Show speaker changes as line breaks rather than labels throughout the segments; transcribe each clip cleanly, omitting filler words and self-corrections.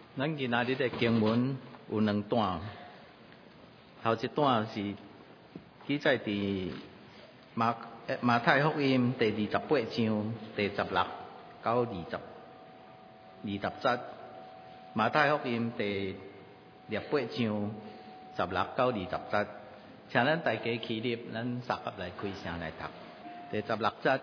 咱今仔日的经文有两段，头一段是记载伫马太福音第28章第16到20节，马太福音第28章16到20节，请咱大家起立，咱三合来开声来读。第16节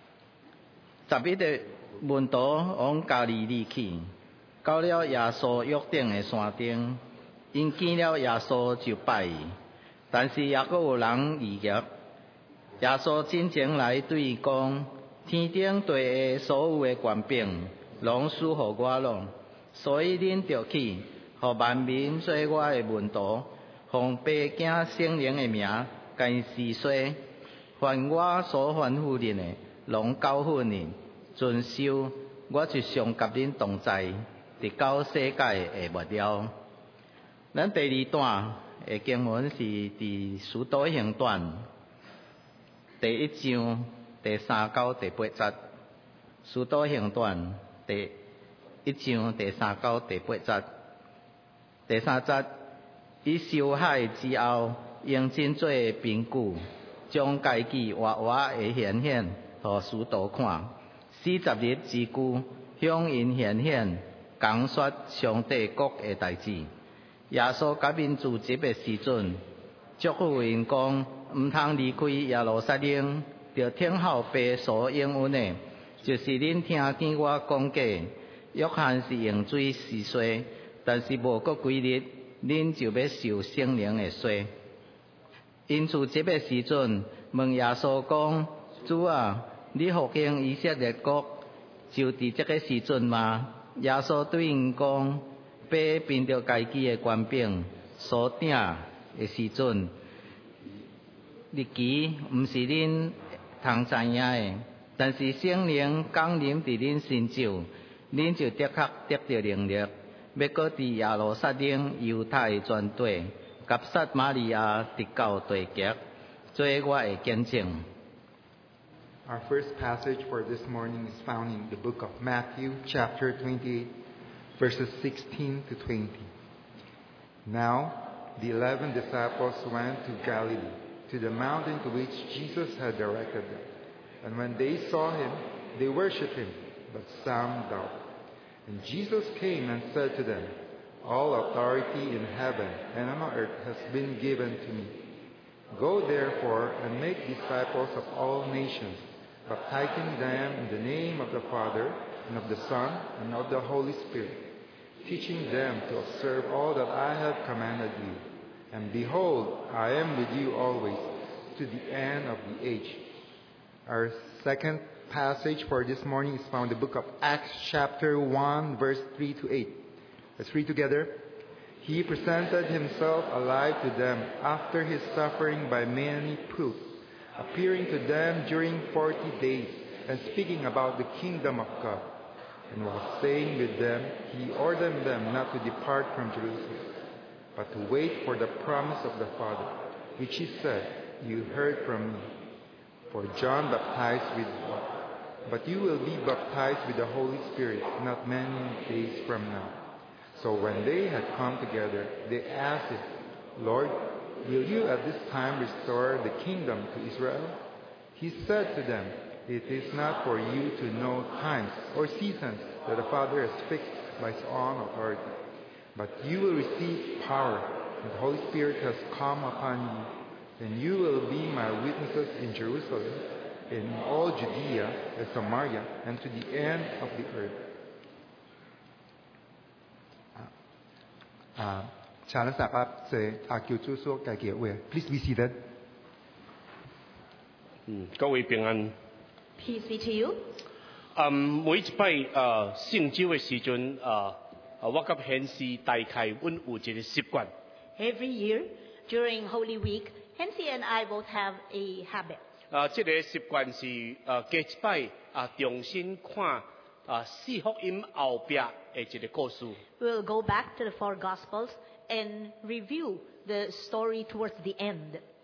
，11个门徒往加利利去，到了耶稣约定的山顶，因见了耶稣就拜伊，但是也阁有人议议。耶稣真前来对伊讲：天顶地下所有的权柄，拢属乎我咯。所以恁着去，互万民做我的门徒，奉父子圣灵的名，甲因施洗。凡我所吩咐恁的，拢教训恁遵守，我就常甲恁同在，直到世界的末了。咱第二段的经文是伫《使徒行传》第1章第3到第8节，《使徒行传》第1章第3到第8节。第3节，伊受害之后，用真多凭据，将家己活活的显现，互使徒看。40日之久，向因显现，讲说上帝国的代志。耶稣甲因自集的时阵，祝福因讲：毋通离开耶路撒冷，着听候父所应允的，就是恁听见我讲过。约翰是用水施洗，但是无过几日，恁就要受圣灵的洗。因自集的时阵，问耶稣讲：主啊，你复兴以色列国，就伫这个时阵吗？耶稣对因讲：父凭着家己的权柄所定的时阵，日期毋是恁通知影的，但是圣灵降临伫恁身上，恁就的确得到能力，要搁伫耶路撒冷、犹太全地、甲撒玛利亚直到地极，做我的见证。
Our first passage for this morning is found in the book of Matthew, chapter 28, verses 16 to 20. Now, the 11 disciples went to Galilee, to the mountain to which Jesus had directed them. And when they saw him, they worshipped him, but some doubted. And Jesus came and said to them, All authority in heaven and on earth has been given to me. Go therefore and make disciples of all nations, baptizing them in the name of the Father, and of the Son, and of the Holy Spirit, teaching them to observe all that I have commanded you. And behold, I am with you always, to the end of the age. Our second passage for this morning is found in the book of Acts chapter 1, verse 3 to 8. Let's read together. He presented himself alive to them after his suffering by many proofs, appearing to them during 40 days, and speaking about the kingdom of God. And while staying with them, he ordered them not to depart from Jerusalem, but to wait for the promise of the Father, which he said, You heard from me. For John baptized with water, but you will be baptized with the Holy Spirit not many days from now. So when they had come together, they asked him, Lord, will you at this time restore the kingdom to Israel? He said to them, It is not for you to know times or seasons that the Father has fixed by his own authority. But you will receive power, and the Holy Spirit has come upon you, and you will be my witnesses in Jerusalem, in all Judea and Samaria, and to the end of the earth. Please be seated.
各位平安。
Peace be to you.
每一擺聖週嘅時陣，我甲顯示大概阮有一個習慣。
Every year during Holy Week, Hensi and I both have a habit.
這個習慣是隔一擺重新看四福音後邊嘅一個故事。
We'll go back to the four Gospels and review the story towards the end.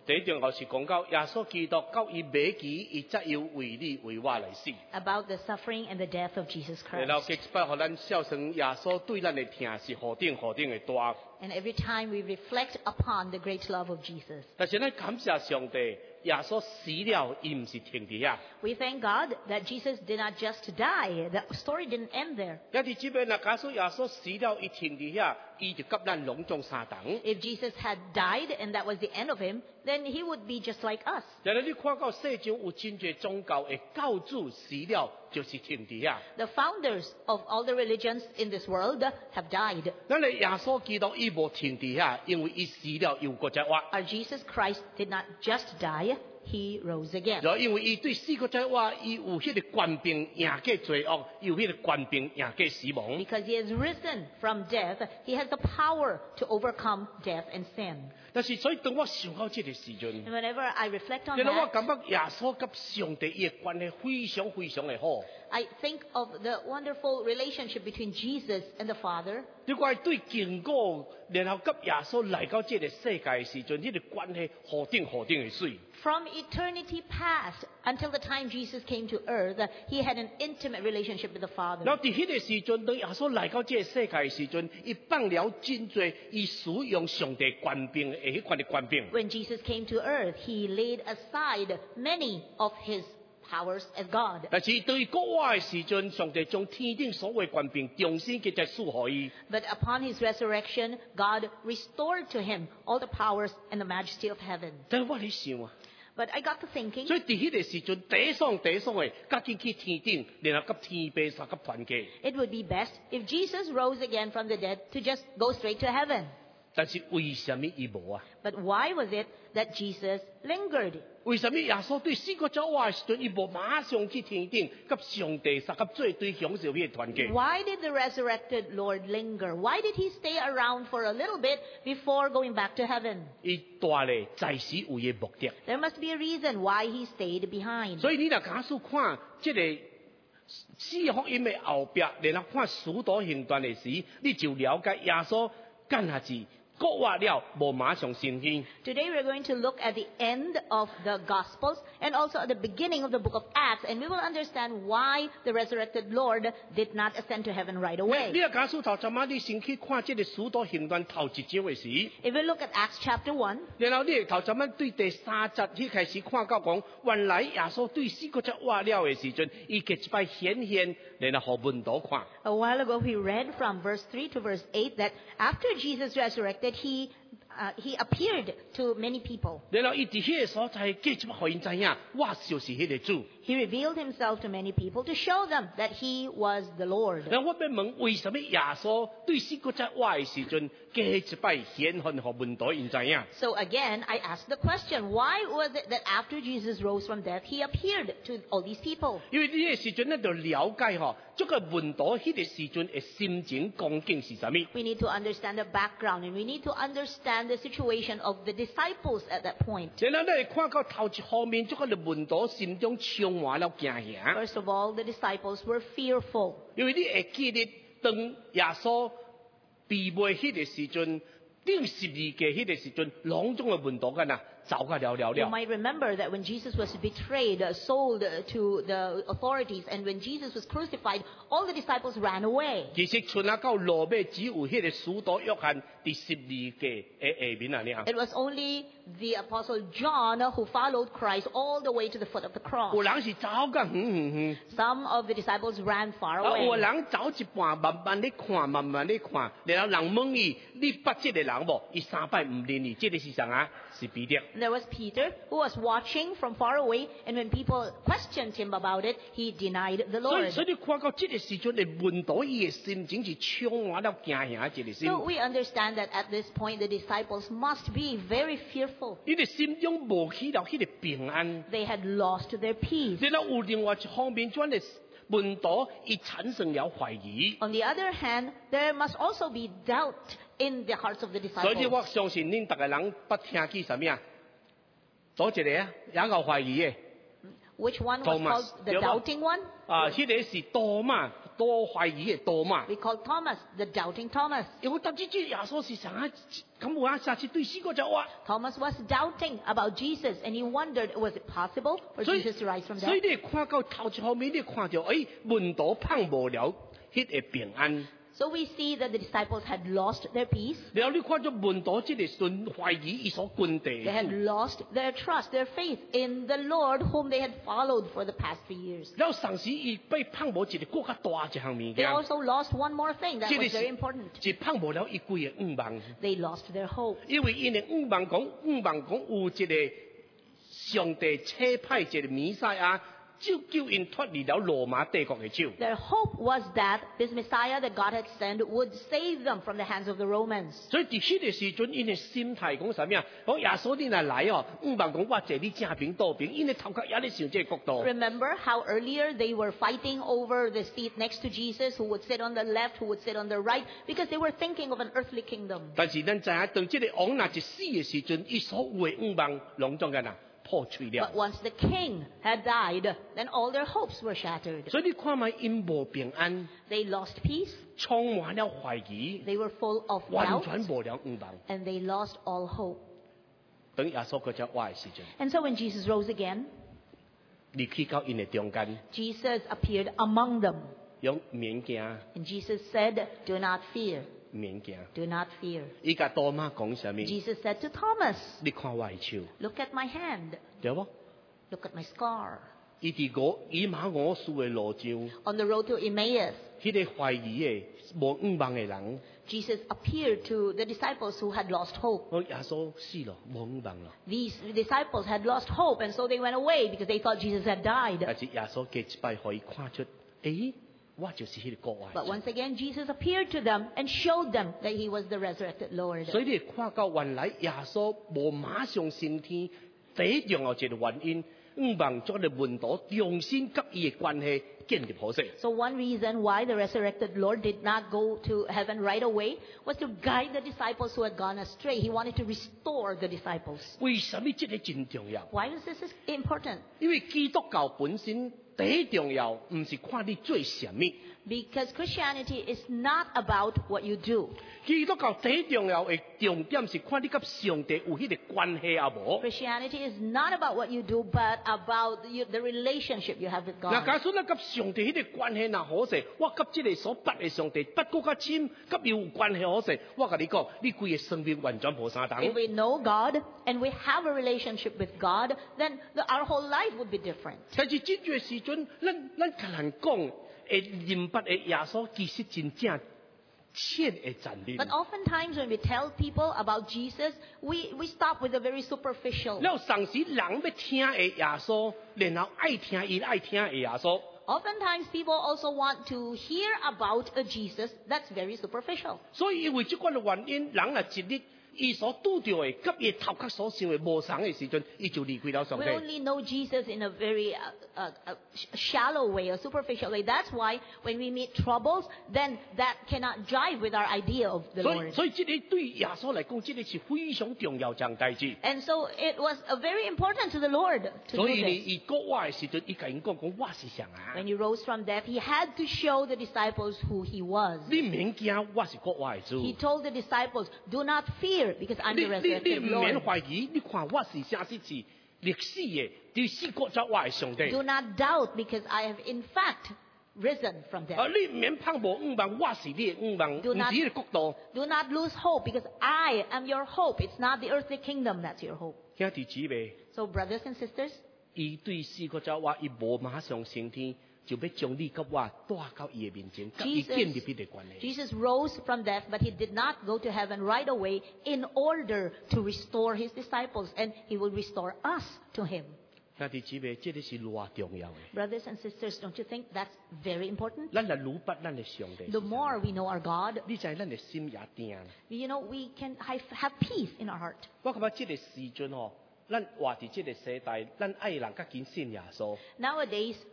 第一重要是講到耶穌基督到伊尾期，伊則要為你為我來死。
about the suffering and the death of Jesus
然後
Christ.
結擺，互咱孝順耶穌對咱的疼是何等的大。
And every time we reflect upon the great love of Jesus,
但是咱感謝上帝，耶穌死了，伊唔是停伫遐。
we thank God that Jesus did not just die. The story didn't end there.
一啲這邊嗱，假使耶穌死了，伊停伫遐，伊就甲咱攏總相同。
If Jesus had died and that was the end of him, then he would be just like us.
然後你看到世上有真濟宗教嘅教主死了，就是停伫遐。
The founders of all the religions in this world have died.
咱嘅耶穌基督伊無停伫遐，因為伊死了又搁再活。
Our Jesus Christ did not just die, he rose again.
然後因為伊對死搁再活，伊有迄個權柄贏過罪惡，有迄個權柄贏過死亡。
Because he has risen from death, he has the power to overcome death and sin.
但是所以當我想到這個時陣，
And whenever I reflect on
然後我
that,
感覺耶穌甲上帝伊嘅關係非常非常嘅好。
I think of the wonderful relationship between Jesus and the Father.
你講對經過，然後甲耶穌來到這個世界嘅時陣，呢個關係何等嘅水。
From eternity past until the time Jesus came to earth, he had an intimate relationship with the
然
Father.
後喺迄個時陣，當耶穌來到這個世界嘅時陣，伊放了真多，伊使用上帝權柄嘅迄款嘅權柄。
When Jesus came to earth, he laid aside many of his powers as God.
但是對國外嘅時陣，上帝將天頂所有權柄重新嘅再賜予伊。
But upon his resurrection, God restored to him all the powers and the majesty of heaven.
但係我喺想啊，
But I got to thinking,
所以喺迄個時陣，第一爽，嘅，趕緊去天頂，然後甲天父三甲團結。
it would be best if Jesus rose again from the dead to just go straight to heaven.
但是為什麼伊無啊？
But why was it that Jesus lingered?
為什麼耶穌對死過咗話時陣，伊無馬上去天頂，甲上帝三甲做對享受迄個團結？
Why did the resurrected Lord linger? Why did he stay around for a little bit before going back to heaven?
伊帶咧在死有嘅目的。
There must be a reason why he stayed behind.
所以你若假使看即個四福音嘅後壁，然後看使徒行傳嘅時，你就了解耶穌干下子國活了，無馬上升天。
Today we're going to look at the end of the Gospels and also at the beginning of the book of Acts, and we will understand why the resurrected Lord did not ascend to heaven right
你
away.
若假使頭陣仔，你先去看即個使徒行傳頭一章嘅時。
If we look at Acts chapter 1,
然後你頭陣仔對第三節去開始看到講，原來耶穌對死個隻活了嘅時陣，伊嘅一擺顯現，然後互門徒看。
a while ago we read from verse 3 to verse 8 that after Jesus resurrected, he appeared to many people.
然後伊伫迄個所在，繼續互因知影，我就是迄個主。
He revealed himself to many people to show them that he was the Lord.
然後我要問，為什麼耶穌對死個隻活嘅時陣，繼一擺顯現互門徒因知影？
So again, I ask the question, why was it that after Jesus rose from death, he appeared to all these people?
因為呢個時陣咧，就了解嗬，這個門徒迄個時陣嘅心情光景是啥物？
We need to understand the background, and we need to understand the situation of the disciples at that point.
然後咧看到頭一方面，這個門徒心中充滿了驚嚇。
First of all, the disciples were fearful.
因為你會記得，當耶穌被賣迄個時陣，釘十字架迄個時陣，攏總嘅門徒㗎呐，走個了了
You
了。
might remember that when Jesus was betrayed, sold to the authorities, and when Jesus was crucified, all the disciples ran away.
其實剩下到落尾，只有迄個使徒約翰第十字架嘅下面啊，呢
It was only the apostle John who followed Christ all the way to the foot of the
有
cross.
人是走個遠。
Some of the disciples ran far
有
away.
人走一半，慢慢地看，慢慢地看，然後人問伊：你捌這個人無？伊三擺唔認伊，這個是啥啊？是彼得。
There was Peter who was watching from far away, and when people questioned him about it, he denied the
所以
Lord.
所以你看到這個時陣，你問到伊嘅心情是充滿了驚嚇一個心。
So we understand that at this point the disciples must be very fearful.
伊哋心中無起了迄個平安。
They had lost their peace.
然後有另外一方面，轉嘅門徒伊產生了懷疑。
On the other hand, there must also be doubt in the hearts of the
所以
disciples.
我相信恁逐個人不聽見什麼啊？左一個啊，也有懷疑嘅。
Which one was
Thomas.
called the
Yeah,
doubting one?
啊，迄個是多馬， 多懷疑嘅多嘛。
We call Thomas the doubting Thomas.
因為當時耶穌是上下咁話，下次對四個就話。
Thomas was doubting about Jesus, and he wondered, was it possible for
所以
Jesus to rise from
所以
death?
你看到頭前後面，你看到門徒碰無了，迄個平安。
So we see that the disciples had lost their peace.
然後你看到門徒即個順懷疑伊所跟地
They had lost their trust, their faith in the Lord whom they had followed for the past 3 years.
然後上時伊被碰無一個更加大一項物
They
件，
also lost one more thing that
即個
was very important.
是碰無了伊規個五萬，
They lost their hope.
因為因為五萬講有一個上帝差派一個彌賽亞，救因脫離了羅馬帝國嘅手。
Their hope was that this Messiah that God had sent would save them from the hands of the Romans.
所以伫迄個時陣，因嘅心態講啥物啊？講耶穌你若來哦，五萬講我坐你正邊倒邊，因嘅頭殼也咧想這個角度。
Remember how earlier they were fighting over the seat next to Jesus, who would sit on the left, who would sit on the right, because they were thinking of an earthly kingdom.
但是咱知影，當即個王若一死嘅時陣，伊所有嘅五萬攏總嘅破碎了
But。once the king had died, then all their hopes were shattered.
所以你看埋因無平安，
They lost peace,
充滿了懷疑，
they were full of
完
doubt,
全無了五萬。
and they lost all hope.
等耶穌佢就話嘅時陣，
And so when Jesus rose again,
你去到因嘅中間，
Jesus appeared among them.
用免驚，
And Jesus said, "Do not fear,
免驚。
do not fear."
伊甲多馬講啥物？
Jesus said to Thomas,
你看我嘅手，
"Look at my hand,
對無？
look at my scar."
伊伫以馬我數嘅路上，
On the road to Emmaus,
迄個懷疑嘅無五萬嘅人，
Jesus appeared to the disciples who had lost hope.
我耶穌死咯，無五萬咯。
These disciples had lost hope, and so they went away because they thought Jesus had died.
但是耶穌嘅一擺可以看出，我就是迄個國外。
But once again, Jesus appeared to them and showed them that he was the resurrected Lord.
所以你會看到原來耶穌無馬上升天，最重要一個原因，五萬咗嘅門徒重新甲伊嘅關係建立好勢。
So one reason why the resurrected Lord did not go to heaven right away was to guide the disciples who had gone astray. He wanted to restore the disciples.
為什麼這個真重要？
Why is this important?
因為基督教本身第一重要，唔是看你做什麼。
Because Christianity is not about what you do.
基督教第一重要嘅重點是看你甲上帝有迄個關係啊無。
Christianity is not about what you do, but about the relationship you have with
嗱，
God.
假使咱甲上帝迄個關係若好勢，我甲即個所捌嘅上帝不過較深，甲伊有關係好勢，我甲你講，你規個生命完全無相同。
If we know God and we have a relationship with God, then our whole life would be different.
但是真嘅時陣，咱甲人講，明白嘅耶穌其實真正淺嘅真理。
But oftentimes when we tell people about Jesus, we stop with the very superficial.
了上時人要聽嘅耶穌，然後愛聽伊愛聽嘅耶穌。
Oftentimes people also want to hear about a Jesus that's very superficial.
所以因為即款嘅原因，人啊一日伊所拄到嘅，甲伊頭殼所想嘅無相嘅時陣，伊就離開了上
We
帝。
only know Jesus in a very shallow way, a superficial way. That's why when we meet troubles, then that cannot jive with our idea of the
所以
Lord.
所以即個對耶穌嚟講，即個是非常重要一件代志。
And so it was very important to the Lord to do
所以呢，
this.
伊國話嘅時陣，伊甲因講我是誰啊？
When he rose from death, he had to show the disciples who he was.
你免驚，我是國話嘅主。
He told the disciples, "Do not fear, because I'm
你
the
你
resurrected
唔免
Lord.
懷疑，你看我是啥是歷史嘅，第四國作話嘅上帝。
Do not doubt, because I have in fact risen from death.
你唔免盼望五萬，我是你嘅五萬，唔
Do
是
not-
呢個國度。
Do not lose hope, because I am your hope. It's not the earthly kingdom that's your hope."
兄弟姊妹，
So brothers and sisters,
伊對四國作話，伊無馬上升天，就要將你甲我帶到伊嘅面前，甲伊建立呢個關係。
Jesus rose from death, but he did not go to heaven right away in order to restore his disciples, and he will restore us to him.
兄弟姊妹，這個是偌重要嘅。
Brothers and sisters, don't you think that's very important?
咱嚟魯捌咱嘅上帝。
The more we know our God,
你知咱嘅心也定。
we can have peace in our heart.
我感覺這個時陣咱活喺這個世代，咱愛人較緊信耶穌。
Nowadays,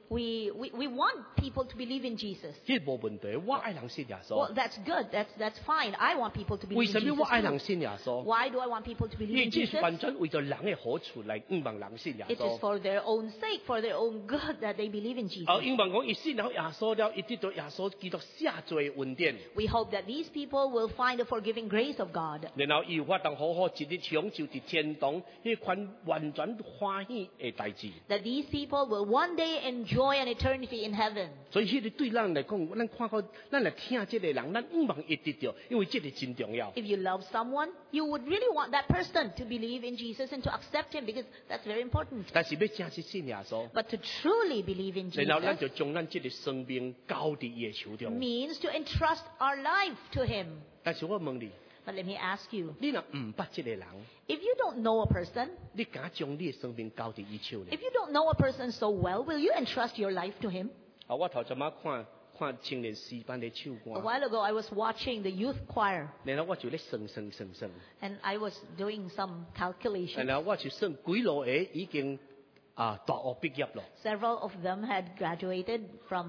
we want people to believe in Jesus.
呢無問題，我愛人信耶
Well,
穌。
that's good. That's fine. I want people to
為
believe
什
in
麼我愛人
Jesus.
信耶穌？
Why do I want people to
因
believe
為
in
這是
Jesus?
完全為咗人嘅好處嚟，唔望人信耶
It is
穌。
for their own sake, for their own good, that they believe in Jesus.
因為講一信了耶穌了，一得到耶穌基督赦罪恩典，
We hope that these people will find the forgiving grace of God.
然後有法當好好一日享受喺天堂呢款完全歡喜嘅代志。
That these people will one day enjoy an eternity in heaven.
所以呢個對咱嚟講，咱看到咱嚟聽這個人，咱唔望一得到，因為這個真重要。
If you love someone, you would really want that person to believe in Jesus and to accept him, because that's very important.
但是要正式信耶穌，
But to truly believe in
然後咱
Jesus
就將咱這個生命交喺伊嘅手中。
means to entrust our life to him.
但是我問你，
But let me ask you,
你若唔捌這個人，
if you don't know a person,
你敢將你嘅生命交喺伊手呢？
if you don't know a person so well, will you entrust your life to him?
我頭先看青年詩班嘅唱
A
歌，
while ago, I was watching the youth choir,
然後我就咧算，
and I was doing some calculations.
然後我就算幾落個已經大學畢業咯。
Several of them had graduated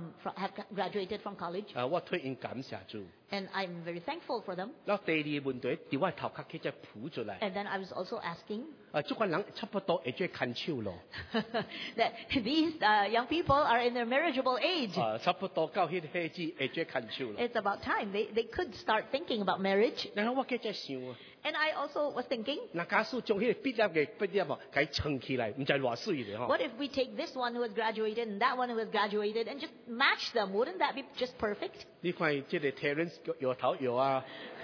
from college,
我對因感謝主。
and I'm very thankful for them.
然後第二問題，喺我頭殼佢就譜出嚟。
And then I was also asking
這個人差不多會做看手咯。
that these young people are in their marriageable age.
差不多到迄個歲數會做看手咯。
It's about time they could start thinking about marriage.
然後我繼續想啊，
And I also was thinking,
那假使將迄個畢業啊，佢撐起來，唔知偌水嘅嗬。
what if we take this one who has graduated and that one who has graduated and just match them? Wouldn't that be just perfect?
你看這個 Terence 搖頭搖啊，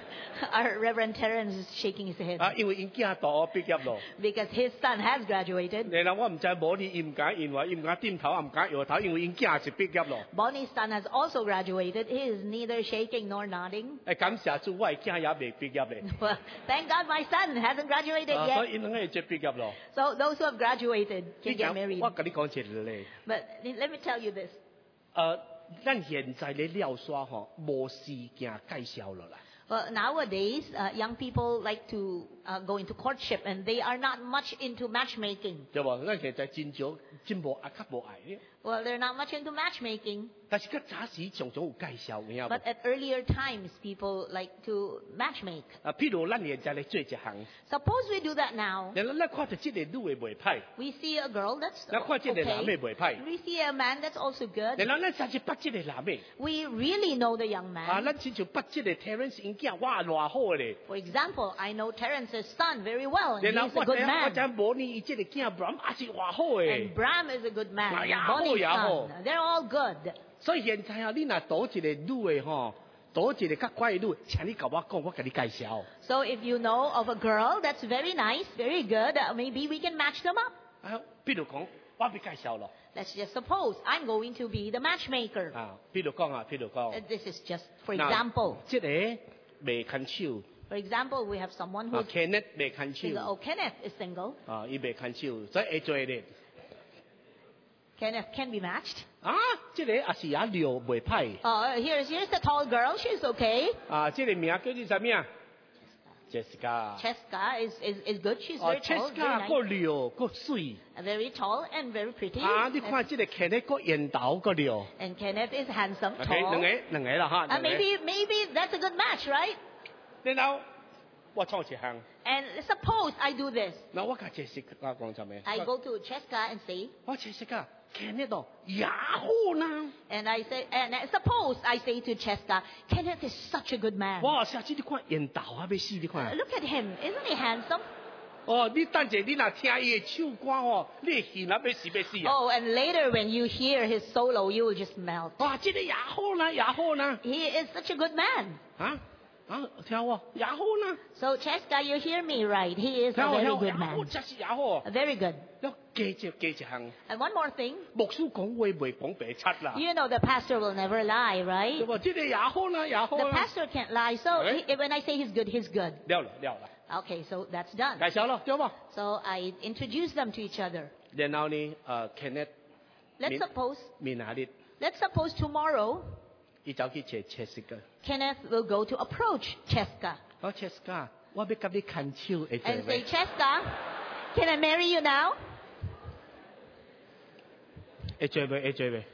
Our Reverend Terence is shaking his head
因為因囝大學畢業咯。
because his son has graduated.
然後我唔知冇你唔敢因為唔敢點頭，唔敢搖頭，因為因囝是畢業咯。
Bonnie's son has also graduated. He is neither shaking nor nodding.
感謝主，我嘅囝也未畢業咧。
Well, thank God my son hasn't graduated
所
yet.
以因兩個做畢業咯。
So those who have graduated
你
can get
講
married.
我跟你講一個咧，
But let me tell you this.
咱現在嘅了耍嗬，無時間介紹落啦。
Well, nowadays, young people like to go into courtship, and they are not much into matchmaking.
對喎，咱現在真少，真無較無愛咧。
Well, they're not much into matchmaking.
但是佢早時常常有介紹嘅。
But at earlier times, people like to matchmake.
譬如咱現在嚟做一行，
Suppose we do that now.
然後咱看到這個女嘅袂歹，
We see a girl that's
咱看這個男嘅
okay.
袂歹，
We see a man that's also good.
然後咱甚至捌這個男嘅，
We really know the young
咱
man.
親像捌這個 Terence 因囝，哇，偌好咧。
For example, I know Terence's son very well, and
然後
he's a good
我
man.
就模擬伊這個囝 Bram 也是偌好嘅
And。Bram is a good man.
Ah,
And
yeah,
Bonnie's
yeah,
son. They're all good.
所以現在啊，你若倒一個女嘅吼，倒一個較乖嘅女，請你甲我講，我甲你介紹。
So if you know of a girl that's very nice, very good, maybe we can match them up.
譬如講，我俾介紹咯。
Let's just suppose I'm going to be the matchmaker.
譬如講，
This is just for
嗱
example.
即個未近手，
For example, we have someone who's
Kenneth 未近
single.
手，
Oh, Kenneth is single.
伊未近手，所以會做咧。
Kenneth can be matched.
即個也是也撩袂歹。
Here's the tall girl. She's okay.
即個名叫做啥物啊 ？Jessica。
Cheska is good. She's very tall, very
Jessica
nice.
個撩個水。
Very tall and very pretty.
你看即個 Kenneth 個煙頭個撩。
And Kenneth is handsome,
OK，
tall.
兩個啦嚇。
Maybe that's a good match, right?
然後我創一項，
And suppose I do this.
嗱我甲 Jessica 講做咩？
I go to Cheska and say,
我 Jessica Kenneth 度也好啦。
and suppose I say to Cheska, Kenneth is such a good man.
哇！下次你看煙頭啊，要死你看。
Look at him. Isn't he handsome?
你等陣你若聽伊嘅唱歌哦，你會戲啊要死要死啊！
Oh, and later when you hear his solo, you will just melt.
哇！這個也好啦，也好啦。
He is such a good man.
聽我也好啦。
So Cheska, you hear me right. He is
聽
a
我
very
聽我
good
也好，
man.
真是也好。
Very good.
記一項，
And one more thing.
牧師講話袂講白七啦。
You know the pastor will never lie,
對
right?
喎，這個也好啦，也好
The
啦。
pastor can't lie. So
Right.
when I say he's good, he's good.
了啦。
Okay, so that's done.
介紹咯，對冇？
So I introduce them to each other.
然後呢，Kenneth
Let's suppose
明下日，
tomorrow
伊走去找 Jessica。
Kenneth will go to approach Cheska
Jessica，我要甲你牽手，會做
and say,
咩？
Cheska, can I marry you now?
會做咩？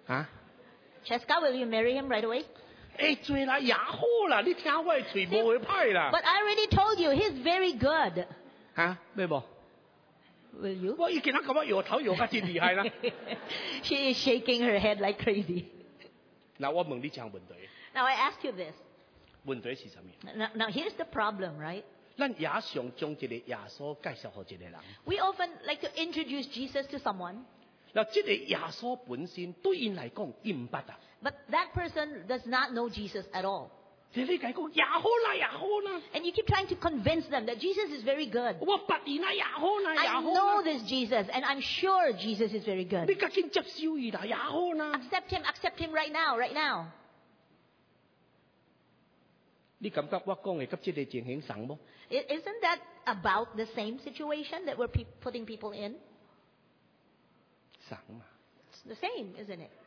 啊？
Cheska, will you marry him right away?
做啦也好啦，你听我的嘴无会歹啦。
But I already told you, he's very good.
啊，要无？
Will you?
我已经感觉摇头摇甲真厉害啦。
She is shaking her head like crazy.
嗱，我问你一项问题，
Now I ask you this.
问题是啥物？
Now here's the problem, right?
咱也常将一个耶稣介绍给一个人，
We often like to introduce Jesus to someone,
嗱，这个耶稣本身对因来讲，伊唔捌啊。
but that person does not know Jesus at all.
即你讲也好啦，也好啦，
And you keep trying to convince them that Jesus is very good.
我捌伊啦，也好啦，也
I
好
know
啦。
this Jesus, and I'm sure Jesus is very
你
good.
赶紧接受伊啦，也好啦。
Accept him right now, right now.
你感觉我讲的跟这个情形相无？
Isn't that about the same situation that we're putting people in?
相嘛，
It's the same, isn't it?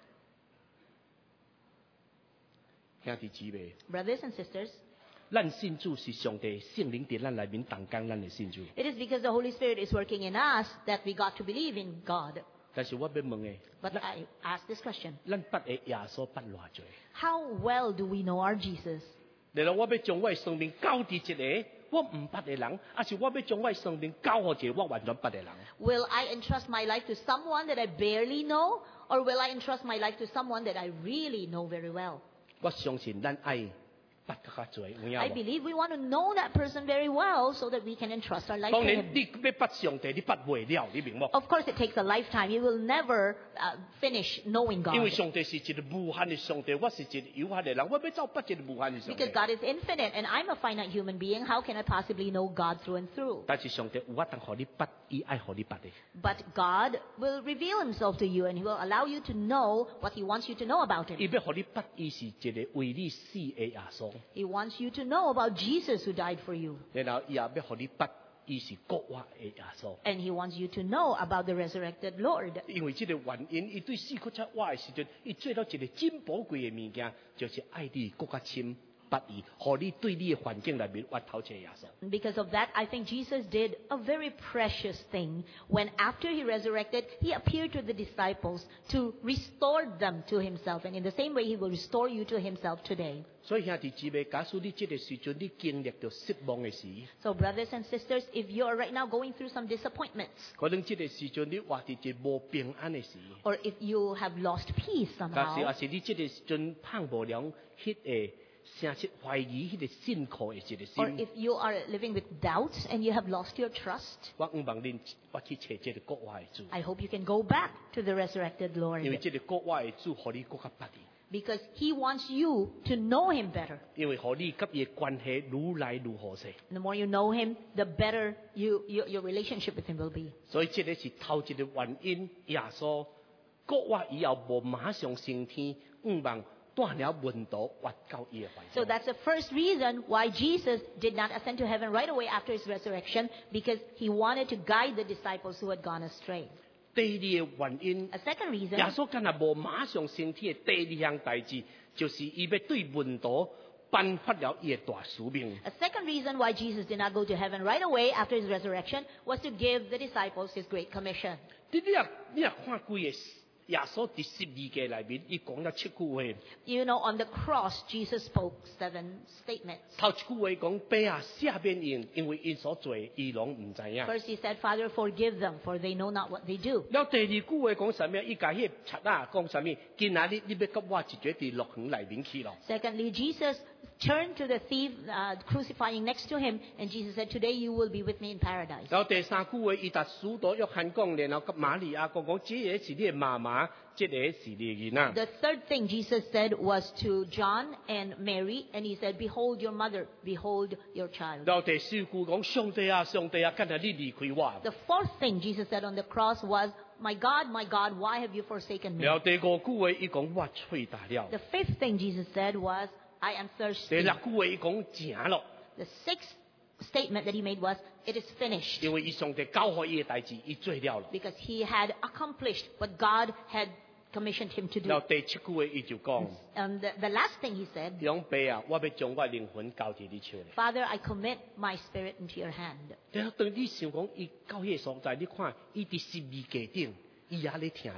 兄弟姊妹，
Brothers and sisters,
咱信主是上帝圣灵在咱内面动工，咱的信主。
it is because the Holy Spirit is working in us that we got to believe in God.
但是我要问的，
But I ask this question.
咱捌的耶稣捌偌济？
How well do we know our Jesus?
然后我要将我的生命交伫一个我唔捌的人，还是我要将我的生命交予一个我完全捌的人？
Will I entrust my life to someone that I barely know? Or will I entrust my life to someone that I really know very well?
我相信咱爱捌较多，有影
I
无？
believe we want to know that person very well so that we can entrust our life
当
to
然，
him.
你要捌上帝，你捌袂了，你明无？
Of course, it takes a lifetime. You will never finish knowing
因为
God.
上帝是一个无限的上帝，我是一个有限的人，我要走捌一个无限的上帝
Because。God is infinite and I'm a finite human being. How can I possibly know God through and through?
但是上帝有法通互你捌，伊爱互你捌的。
But God will reveal himself to you and he will allow you to know what he wants you to know about
伊
him.
要互你捌，伊是一个为你死的耶稣。
He wants you to know about Jesus who died for you.
然后伊也要互你捌，伊是国活的耶稣。
And he wants you to know about the resurrected Lord.
因为这个原因，伊对死搁较活的时阵，伊做到一个真宝贵的物件，就是爱你搁较深捌伊，互你对你的环境内面挖头一个耶稣。
And because of that, I think Jesus did a very precious thing when after he resurrected, he appeared to the disciples to restore them to himself. And in the same way, he will restore you to himself today.
所以兄弟姊妹，假使你这个时阵你经历到失望的时，
So brothers and sisters, if you are right now going through some disappointments,
可能这个时阵你活伫一个无平安的时，
or if you have lost peace
假使
somehow,
也是你这个时阵碰无了迄个诚实怀疑迄个信靠的一个
or
心，
if you are living with doubts and you have lost your trust,
我希望恁我去找这个国活的主，
I hope you can go back to the resurrected
因为
Lord
这个国活的主，互你更较捌伊。
because he wants you to know him better.
因为和你甲伊的关系愈来愈好势，
And the more you know him, the better your relationship with him will be.
所以这个是头一个原因。耶稣国活以后无马上升天，望带了门徒活到伊的怀
So
中。
that's the first reason why Jesus did not ascend to heaven right away after his resurrection, because he wanted to guide the disciples who had gone astray.
第二个原因，
A second reason,
耶稣敢若无马上升天的第二项代志，就是伊要对门徒颁发了伊的大使命。
a second reason why Jesus did not go to heaven right away after his resurrection was to give the disciples his great commission.
你也看几个耶稣第12节内面，伊讲了7句话。
You know, on the cross, Jesus spoke 7 statements.
头一句话讲：爸啊，赦免因，因为因所做，伊拢唔知影。
First he said, Father, forgive them, for they know not what they do.
了第二句话讲啥物？伊甲迄个贼仔讲啥物？今仔日你要甲我一绝伫乐园内面去咯。
Secondly, Jesus turned to the thief crucifying next to him, and Jesus said, Today you will be with me in paradise.
然后第三句话，伊甲使徒约翰讲，然後甲瑪利亞講，這個是你的媽媽，這個是你的囡仔。
The third thing Jesus said was to John and Mary, and he said, Behold your mother, behold your child.
然後第四句講，上帝啊，上帝啊，今日你離開我。
The fourth thing Jesus said on the cross was, my God, why have you forsaken me?
然後第五句話，伊講我吹大了。
The fifth thing Jesus said was, I am
第
thirsty.
六句話，伊講成咯，
The sixth statement that he made was, It is finished.
因為伊上帝交予伊嘅代志，伊做了咯。
Because he had accomplished what God had commissioned him to
然
do.
後第七句話，伊就講，
And the last thing he said,
伊講爸啊，我要將我靈魂交喺你手裡。
Father, I commit my spirit into your hand.
然後當你想講伊到迄個所在，你看伊第12節頂，伊也咧聽人。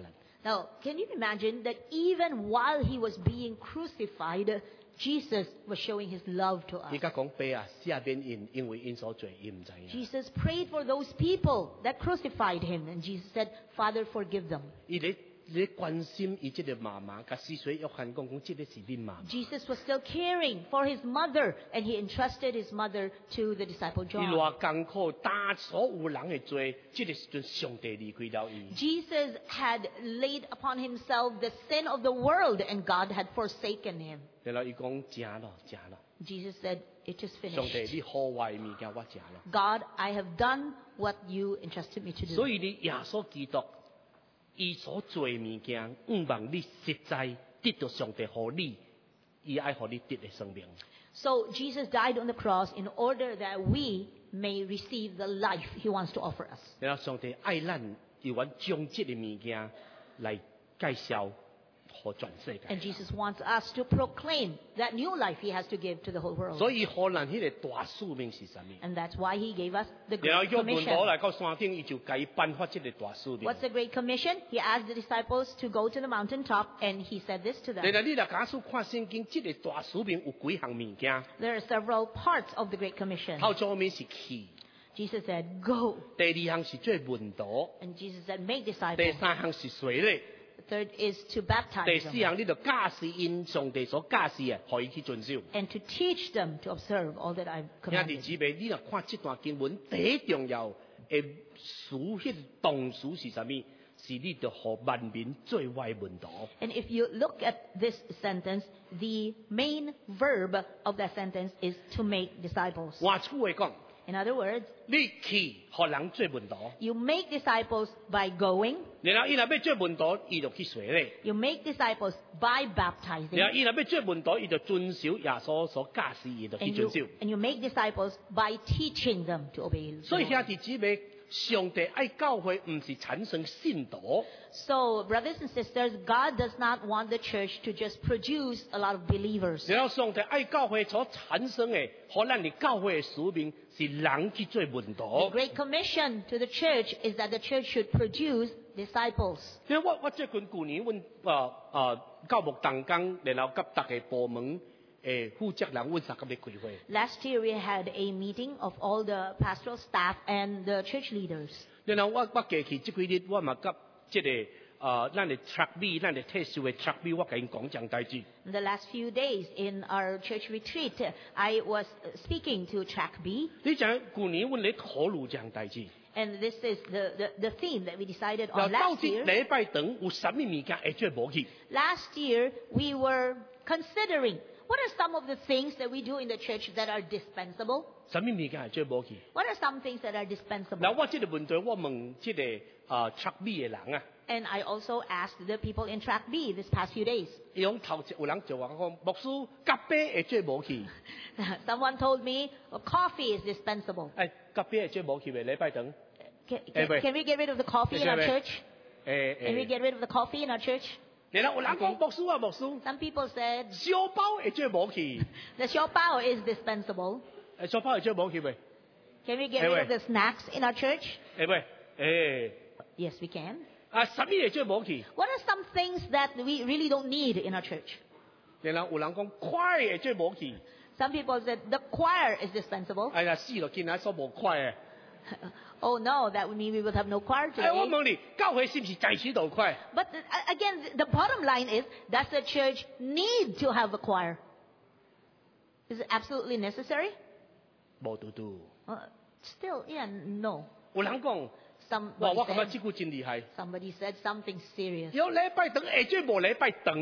Now, can you imagine that even while he was being crucified, Jesus was showing his love to
伊
us.
甲讲爸啊，赦免因，因为因所罪，伊唔知影。
Jesus prayed for those people that crucified him, and Jesus said, Father, forgive them.
伊咧关心伊即个妈妈，甲死水约翰讲即个是恁妈妈。
Jesus was still caring for his mother, and he entrusted his mother to the disciple
伊
John.
偌艰苦，担所有人的罪，即个时阵上帝离开了伊。
Jesus had laid upon himself the sin of the world, and God had forsaken him.
然后伊讲食咯，食咯。
Jesus said, It is
上帝，
finished.
你好我的物件我食咯。
God, I have done what you entrusted me to
所
do.
以你耶稣基督，伊所做的物件，望你实在得到上帝互你，伊爱互你得的生命。
So Jesus died on the cross in order that we may receive the life he wants to offer us.
然后上帝爱咱，伊愿将即个物件来介绍互全世界。
And Jesus wants us to proclaim that new life he has to give to the whole world.
所以互咱迄个大使命是啥物？
And that's why he gave us the
然后
Great
叫门徒
Commission.
来到山顶，伊就甲伊颁发即个大使命。
What's the Great Commission? He asked the disciples to go to the mountaintop, and he said this to
然
them.
后你若假使看圣经，即个大使命有几项物件？
There are several parts of the Great Commission.
头一面是去，
Jesus said, Go.
第二项是做门徒，
And Jesus said, Make
第
disciples.
三项是水咧。
The third is to
第
baptize
四
them
项，你就教示因上帝所教示嘅，可以去遵守。
and to teach them to observe all that I've
兄弟
commanded.
姊妹，你若看这段经文，第一重要嘅词，迄个动词是啥物？是你着互万民做我的门徒。
And if you look at this sentence, the main verb of that sentence is to make disciples.
换句话讲，
In other words,
你去互人做门徒，
you make disciples by going,
然后伊若要做门徒，伊就去水咧。
you make disciples by
然
baptizing,
后伊若要做門徒，伊就遵守耶穌所教示，伊就去
and
遵守。
you make disciples by teaching them to obey. the
所以
Lord.
兄弟姊妹，上帝愛教會唔是產生信徒，
So, brothers and sisters, God does not want the church to just produce a lot of believers.
然後上帝愛教會所產生嘅，可能你教會嘅使命是人去做門
The
徒。
Great Commission to the church is that the church should produce disciples.
因為我最近舊年阮教牧同工，然後甲大家部門負責人，阮三個要開會。
Last year we had a meeting of all the pastoral staff and the church leaders.
然後我過去這幾日，我嘛甲即個咱嘅 track B，咱嘅退休嘅 track B，我甲因講講代志。
In the last few days in our church retreat, I was speaking to Track B,
你知舊年阮咧討論這樣代志。
and this is the theme that we decided
嗱，
on
到
last
底
year.
禮拜堂有啥物物件會做無去？
Last year we were considering what are some of the things that we do in the church that are dispensable?
啥物物件會做無去？
What are some things that are
嗱，
dispensable?
我即個問題，我問即個track B 嘅人啊，
And I also asked the people in Track B this past few days.
伊講頭一有人就話講，牧師咖啡會做無去？
Someone told me well, coffee is dispensable.
咖啡會做無去未？禮拜堂
Can, can we get rid of the coffee in our
Wait.
church? Can we get rid of the coffee in our church?
然後有人講牧師啊，牧師，
Some people said
小包會做無去？
the xiaopao is dispensable.
小包會做無去未？
Can we get
Wait,
rid
wait.
of the snacks in our church?
喂，
Yes, we can.
啥物會做無去？
What are some things that we really don't need in our church?
然後有人講快會做無去？
Some people said the choir is dispensable.
哎呀，死咯，見下所無快嘅。
Oh no, that would mean we would have no choir
我
today.
問你，教會是唔是在此度快？
But again, the bottom line is, does the church need to have a choir? Is it absolutely necessary?
無嘟嘟。
Still, yeah, no.
有人講，哇！
Somebody
我感覺
said,
這句真厲害。
somebody said something serious.
有禮拜堂會做無禮拜堂，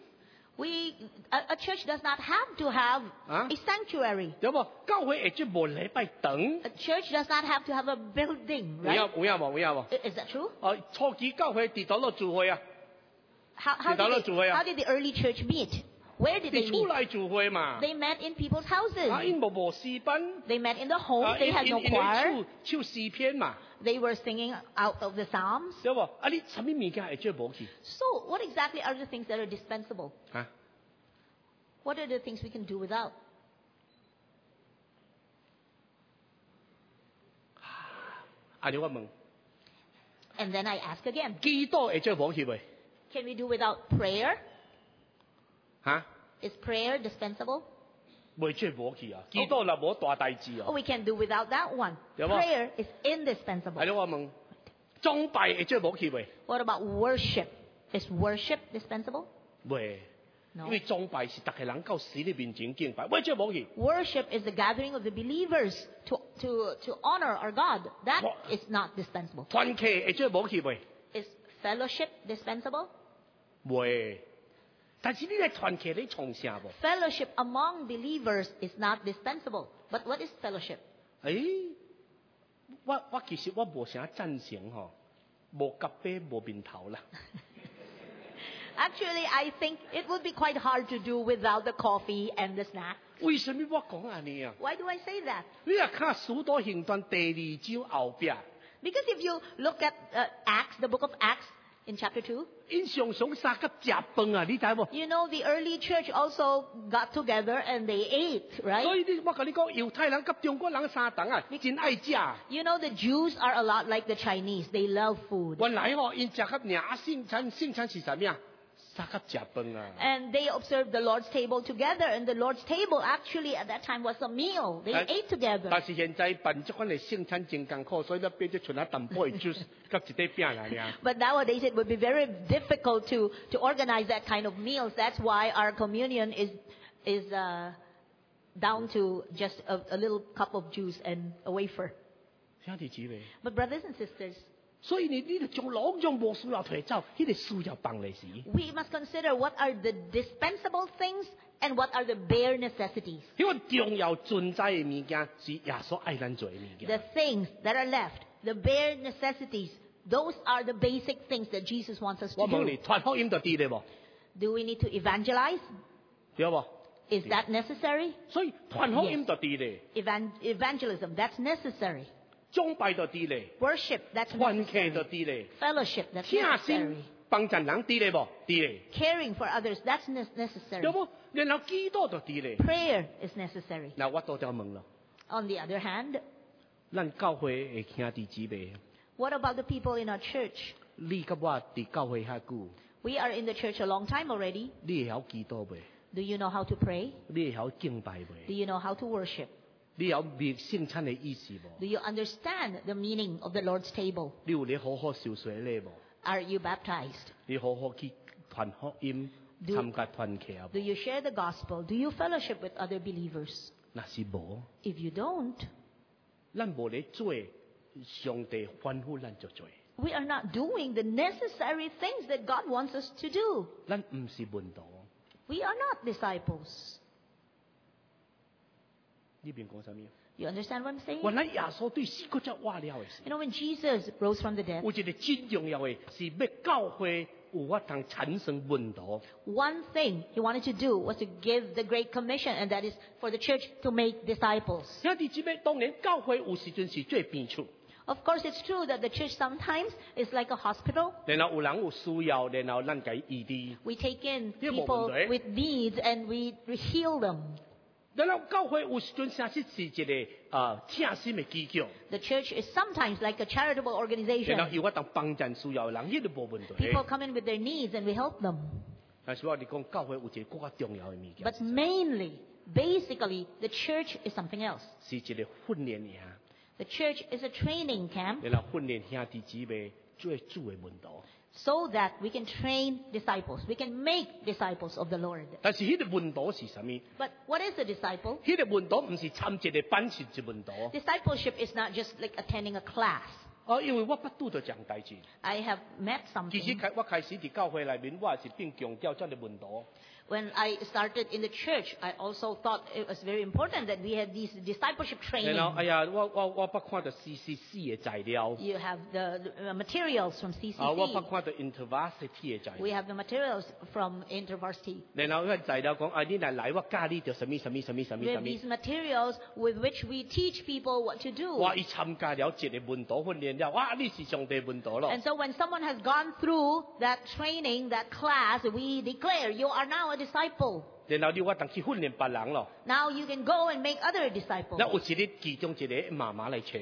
A church does not have to have
Huh?
a sanctuary.
有冇？教會會做無禮拜堂？
A church does not have to have a building,
有
right?
冇？有冇？有冇？
Is that true?
初期教會伫倒落聚會啊，
How did the early church meet? Where did they
你出
meet?
來聚會嘛？
They met in people's houses.
因無詩班，
They met in the home. They had no
因
choir.
唱詩篇嘛，
They were singing out of the Psalms.
有冇？你什麼物件會做無去？
So, what exactly are the things that are dispensable?
啊？
What are the things we can do without?
我問，
And then I ask again,
基督會做無去未？
Can we do without prayer?
嚇，
Is prayer dispensable?
未出無去啊！祈禱若無大代志
Oh,
哦。
we can do without that one.
Yeah, well-
Prayer is
係
indispensable.
咯，我問，崇拜會出無去未？
What about worship? Is worship dispensable?
未，
No.
因為崇拜是逐個人到神嘅面前敬拜，未出無去。
Worship is the gathering of the believers to honor our God. That
What?
is not dispensable.
團契會出無去未？
Is fellowship dispensable?
未。但是你嘅團契你從啥無？
Fellowship among believers is not dispensable. But what is fellowship?
我其實我無啥贊成吼，無咖啡無面頭啦。
Actually, I think it would be quite hard to do without the coffee and the snack.
為什麼我講安尼啊？
Why do I say that?
你若看《使徒行傳》第2章後邊，
Because if you look at Acts, the book of Acts in chapter 2,
因常常三個食飯啊，你知無？
you know the early church also got together and they ate,
所
right?
以我甲你講，猶太人甲中國人相同啊，真愛食。
You know the Jews are a lot like the Chinese. They love food.
原來吼，因食較領聖餐是啥物啊？三個食飯啊。
And they observed the Lord's table together. And the Lord's table actually at that time was a meal. They ate together.
但是現在辦這款嘅聖餐真艱苦，所以咧變咗存一啖杯 juice，甲一塊餅嚟咧。
But nowadays it would be very difficult to organize that kind of meals. That's why our communion is down to just a little cup of juice and a wafer.
兄弟姊妹，
But brothers and sisters,
所以你就將兩樣無需要退走，迄個需要幫你時。
we must consider what are the dispensable things and what are the bare necessities.
因為重要存在嘅物件是耶穌愛咱做嘅物
The
件。
things that are left, the bare necessities, those are the basic things that Jesus wants us
我
to
問你，
do.
傳福音就啲咧無？
Do we need to evangelize?
對無？
Is that necessary?
所以傳福音就啲咧，
Evangelism, that's necessary.
崇拜就啲咧，
Worship, that's
團契就
necessary.
啲咧，
Fellowship, that's
聽
necessary.
先幫陣人啲咧無？啲咧，
Caring for others, that's necessary.
對無？然後祈禱就啲咧。
Prayer is necessary.
嗱，我倒條問咯，
On the other hand,
咱教會嘅兄弟姊妹，
what about the people in our church?
你甲我佇教會遐久，
We are in the church a long time already.
你會曉祈禱未？
Do you know how to pray?
你會曉敬拜
Do
未？
you know how to worship?
你有明聖餐嘅意思無？
Do you understand the meaning of the Lord's table?
你有咧好好受洗禮無？
Are you baptized?
你好好去傳福音，
Do-
參加團契啊
Do you share the gospel? Do you fellowship with other believers?
若是無，
If you don't,
咱無咧做，上帝吩咐咱就做。
we are not doing the necessary things that God wants us to do.
咱毋是門徒，
We are not disciples.
呢邊講啥物？
You understand what I'm saying?
原來耶穌對死骨才活了嘅時，
You know, when Jesus rose from the dead,
有一個真重要嘅，是要教會有法通產生門徒。
one thing he wanted to do was to give the Great Commission, and that is for the church to make disciples.
兄弟姊妹，當然教會有時陣是最變處，
Of course, it's true that the church sometimes is like a hospital.
然後有人有需要，然後咱給醫治。
We take in
Yeah,
people
but-
with needs and we heal them.
然後教會有時陣實是一個誠心嘅機構，
The church is sometimes like a charitable
然後
organization.
有法通幫助需要嘅人，呢都冇問題。
People come in with their needs and we help them.
但是我哋講教會有一個更加重要嘅物件，
But mainly, basically, the church is something else.
是一個訓練營，
The church is a training camp
然後訓練兄弟姊妹做主嘅門徒。
so that we can train disciples. We can make disciples of the Lord.
但是呢個門徒是什麼？
But what is a disciple?
呢個門徒唔是參一個班是一門徒。
Discipleship is not just like attending a class.
因為我不拄到這樣代志。
I have met
其實
something.
我開始喺教會裏面，我也是變強調這個門徒。
When I started in the church, I also thought it was very important that we had these discipleship
然後
training.
哎呀，我不看到 CCC 嘅材料，
You have the materials from
我不
CCC.
看到 Intervarsity 嘅材
We
料。
have the materials from InterVarsity.
然後嗰個材料講，你嚟我教你就什麼什麼什麼什麼
We
什
have
麼。
these materials with which we teach people what to do.
我一參加了一個門徒訓練了，哇！你是上帝門徒咯。
And so when someone has gone through that training, that class, we declare you are now a disciple.
然後你我當去訓練別人咯。
Now you can go and make other
那
disciples.
有一日其中一個媽媽來找我，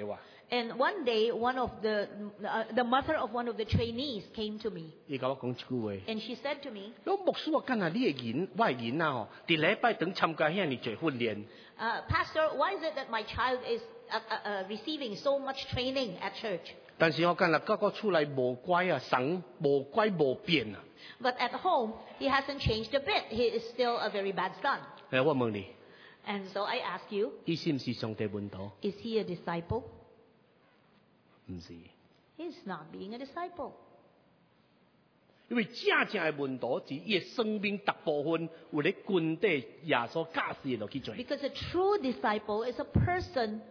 And one day, one of the mother of one of the trainees came to me,
伊甲我讲一句话。
and she said to me,
我牧师，我干那你的人，我的人啊吼，伫礼拜堂参加遐尼侪训练，
Pastor, why is it that my child is receiving so much training at church?
但是我干那到我厝内无乖啊，sống无乖无变啊。
But at home, he hasn't changed a bit. He is still a very bad son.
我问你，
And so I ask you,
伊是毋是上帝门徒？
is he a disciple?
毋是，
He's not being a disciple.
因为正正的门徒是伊的生命大部分有咧军队耶稣驾驶落去做。
Because a true disciple is a person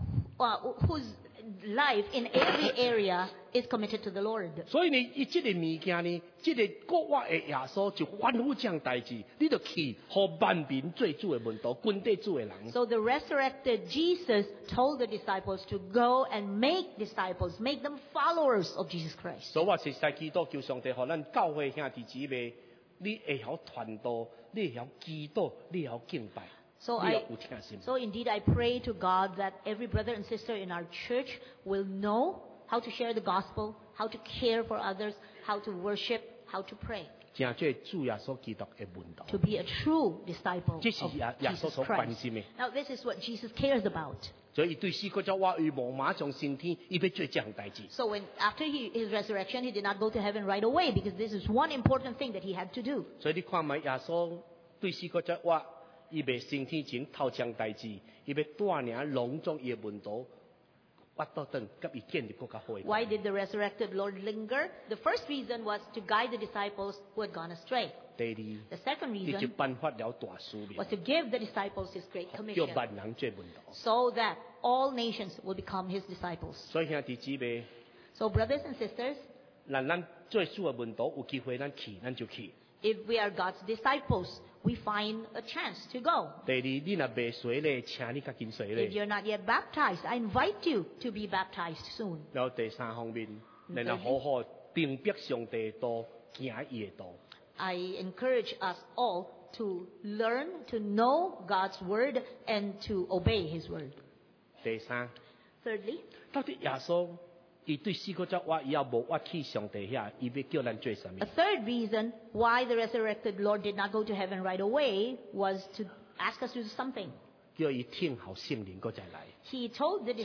whose life in every area is committed to the Lord.
所以呢，伊即个物件呢，即个国外的耶稣就反复这样代志，你就去互万民做主的门徒，军队主的人。
So the resurrected Jesus told the disciples to go and make disciples, make them followers of Jesus Christ.
所以我实在祈祷求上帝，互咱教会兄弟姊妹，你会晓传道，你会晓祈禱，你会晓敬拜，
So
你
I,
要有听心。
so indeed I pray to God that every brother and sister in our church will know how to share the gospel, how to care for others, how to worship, how to pray.
正这主耶稣基督的门徒。
To be a true disciple
这是
of
耶稣
Jesus
所关
Christ.
心的。
Now this is what Jesus cares about.
所以伊对死嗰只话语无马上升天，伊要做这样代志。
So when after his resurrection, he did not go to heaven right away because this is one important thing that he had to do.
所以你看埋耶稣对死嗰只话，伊未升天前头场代志，伊要带领隆重伊的门徒，挖到等，甲伊建立国家会。
Why did the resurrected Lord linger? The first reason was to guide the disciples who had gone astray.
第二，
The second
伊就
reason
颁发了大使命
was，to give the disciples his great
叫
commission
万人做门徒。
so that all nations will become his disciples.
所以兄弟姊妹，
So brothers and sisters,
咱做主的门徒有机会，咱去，咱就去。
if we are God's disciples, we find a chance to go.
第二，你若未水咧，请你较紧水
If
咧。
you're not yet baptized, I invite you to be baptized soon.
然后第三方面，然后好好定逼上帝的道，行伊的道。
I encourage us all to learn to know God's word and to obey his word.
第三，
Thirdly,
到底耶稣伊对四个只话，伊也无挖去上帝遐，伊要叫咱做什么
a？third reason why the resurrected Lord did not go to heaven right away was to ask us to do something.
叫伊听候圣灵搁再来。
He told the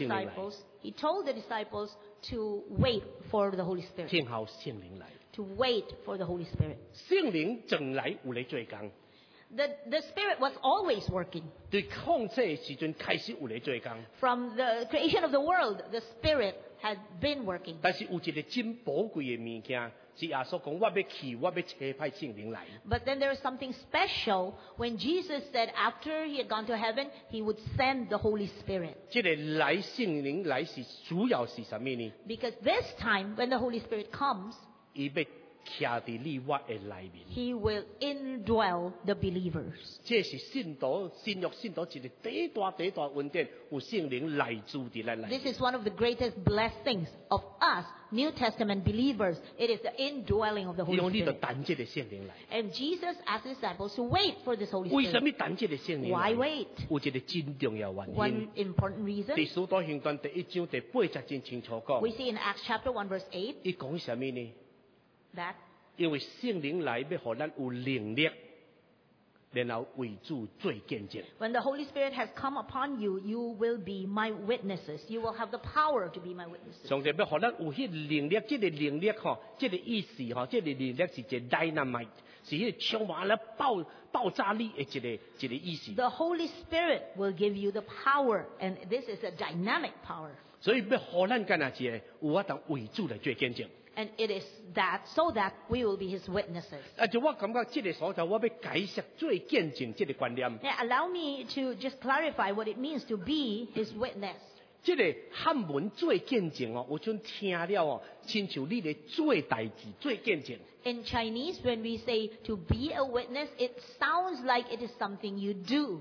disciples to wait for the Holy Spirit.
听候圣灵来，
To wait for the Holy Spirit.
圣灵正来有咧做工，
The Spirit was always working.
对控制的时阵开始有咧做工，
From the creation of the world, the Spirit had been working.
但是有一个真宝贵的物件，是耶稣讲我要去，我要差派圣灵来。
But then there was something special when Jesus said after he had gone to heaven, he would send the Holy Spirit.
这个来圣灵来是主要是什么呢？
Because this time, when the Holy Spirit comes,
伊要徛伫你我的内面。
he will indwell the believers.
这是信徒新约信徒一个第一大恩典，有圣灵来住伫咱内
This
面。
is one of the greatest blessings of us, New Testament believers. It is the indwelling of the
伊
Holy
讲你就
Spirit.
等这个圣灵来。
And Jesus asked his disciples to wait for this Holy
为什
Spirit.
么等这个圣灵
Why
来？
wait?
有一个真重要原因。
One important reason
第使徒行传第1章第8节真清楚讲
we，see in Acts chapter 1 verse 8
伊讲什么呢？
that
因为圣灵来要互咱有能力，然后为主做见证。
when the Holy Spirit has come upon you, you will be my witnesses. You will have the power to be my witnesses.
上帝要互咱有迄能力，这个能力吼，这个意思吼，这个能力是一个 dynamite， 是迄个充满了爆炸力的一个意思。
The Holy Spirit will give you the power, and this is a dynamic power.
所以要互咱干哪一个有法当为主来做见证。
And it is that so that we will be his witnesses.
就我感觉这个所在，我要解释做见证这个观念。
Now, allow me to just clarify what it means to be his witness.
这个汉文做见证哦，有阵听了哦，亲像你咧做代志、做见证。
In Chinese, when we say to be a witness, it sounds like it is something you do.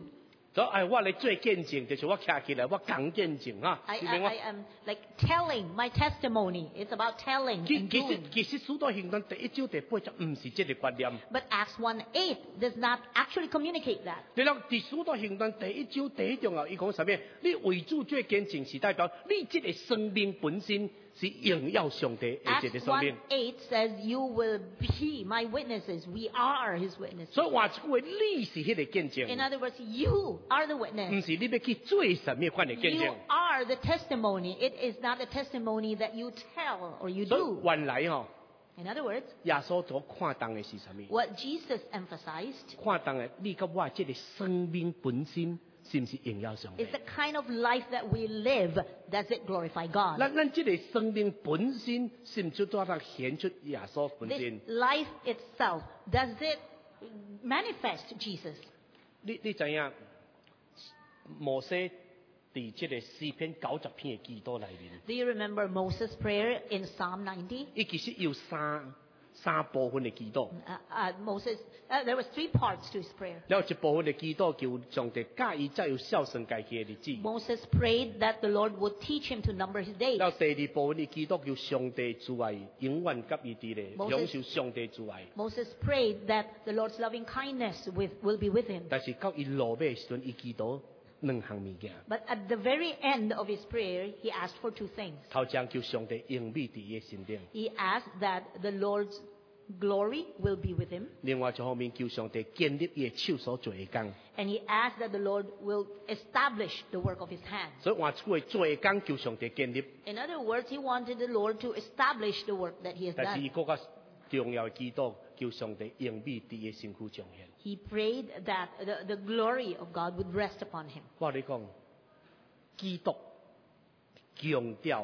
所以我嚟做見證，就是我徛起來，我講見證啊。
I
你明我？
am like telling my testimony. It's about telling
其
and
其實
doing.
其實使徒行傳第1章第8節唔是這個觀念。
But Acts 1:8 does not actually communicate that.
你諗喺使徒行傳第1章第1章啊，伊講什麼？你為主做見證是代表你這個生命本身是榮耀上帝的
Acts
這個生命。
1:8 says, "You will be my witnesses. We are His witnesses."
所以話一句話，你是迄個見
In
證，
other words, you are the
唔
witness.
是你要去做什麼款的見
You
證。
are the testimony. It is not a testimony that you tell or you
所以
do.
原來吼，
In other words,
耶穌所看重的是什麼？
what Jesus emphasized
看重的你甲我這個生命本身是唔是榮耀上帝
is？the kind of life that we live. Does it glorify God?
咱這個生命本身是唔是都能顯出耶穌本
This
身？
life itself, does it manifest Jesus?
你知影？摩西伫這個詩篇90篇嘅祈禱裏面，
Do you remember Moses' prayer in Psalm 90?
伊其實有三部分嘅祈禱。
There was 3 parts to his prayer.
了一部分嘅祈禱叫上帝教伊才有孝順家己嘅日子。
Moses prayed that the Lord would teach him to number his days.
了第2部分嘅祈禱叫上帝慈愛，永遠給伊哋咧，
Moses-
享受上帝慈愛。
Moses prayed that the Lord's loving kindness will be with him.
但是到伊落尾嘅時陣，伊祈禱2項物件。
But at the very end of his prayer, he asked for 2 things.
頭先叫上帝永美伫伊嘅身頂，
He asked that the Lord's glory will be with him,
另外一方面叫上帝建立伊嘅手所做嘅工。
and he asked that the Lord will establish the work of his hands.
所以換出嘅做嘅工叫上帝建立，
In other words, he wanted the Lord to establish the work that he has
但是
done.
伊更加重要嘅祈禱叫上帝永美伫伊嘅身軀彰顯。
He prayed that the glory of God would rest upon him.
我哋講，基督強調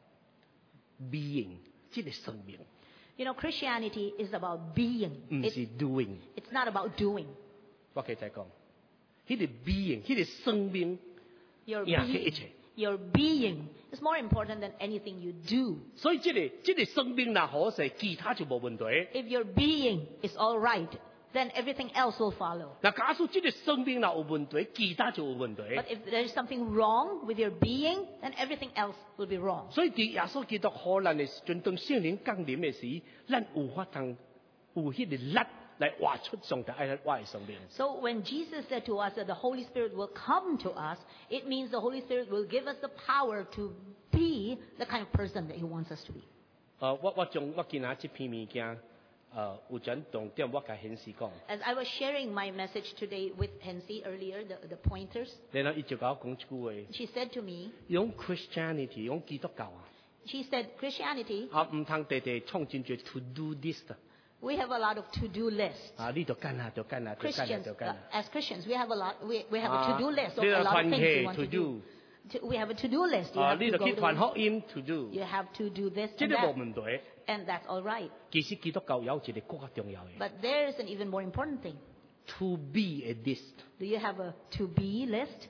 being 即個生命，
You know, Christianity is about being.
唔是 doing。
It's not about doing.
我其實講，迄個 being，迄個生命
Your
贏去一
being,
切。
your being is more important than anything you do.
所以這個生命若好勢，其他就冇問題。
If your being is all right, then everything else will follow.
嗱，假使這個生命若有問題，其他就有問題。
But if there is something wrong with your being, then everything else will be wrong.
所以伫耶穌基督可能嘅時陣，當聖靈降臨嘅時，咱有法通有迄個力來活出上帝愛咱活嘅生命。
So when Jesus said to us that the Holy Spirit will come to us, it means the Holy Spirit will give us the power to be the kind of person that He wants us to be.
我今仔這篇物件，有陣重點我甲顯示講，
As I was sharing my message today with Hensi earlier, the pointers,
然後伊就甲我講一句話，
she said to me,
用 Christianity，用基督教啊，
she said, Christianity,
唔通地創建咗 to do this 的，
we have a lot of to-do lists.
你就幹啦，就幹啦，就幹啦，
Christians,
就幹啦。
as Christians, we have a lot. We have a to-do list of
你
a
就
lot of
團
things
契
we want
to
to do.
do，
We have a to-do list. You have
你
to
就去
go
傳
to,
福音 to do，
you have to do this
這
and
個冇
that,
問題。
and that's all right.
其實基督教有一個更加重要嘅
But there is an even more important thing.
，to be a this。
Do you have a to-be list?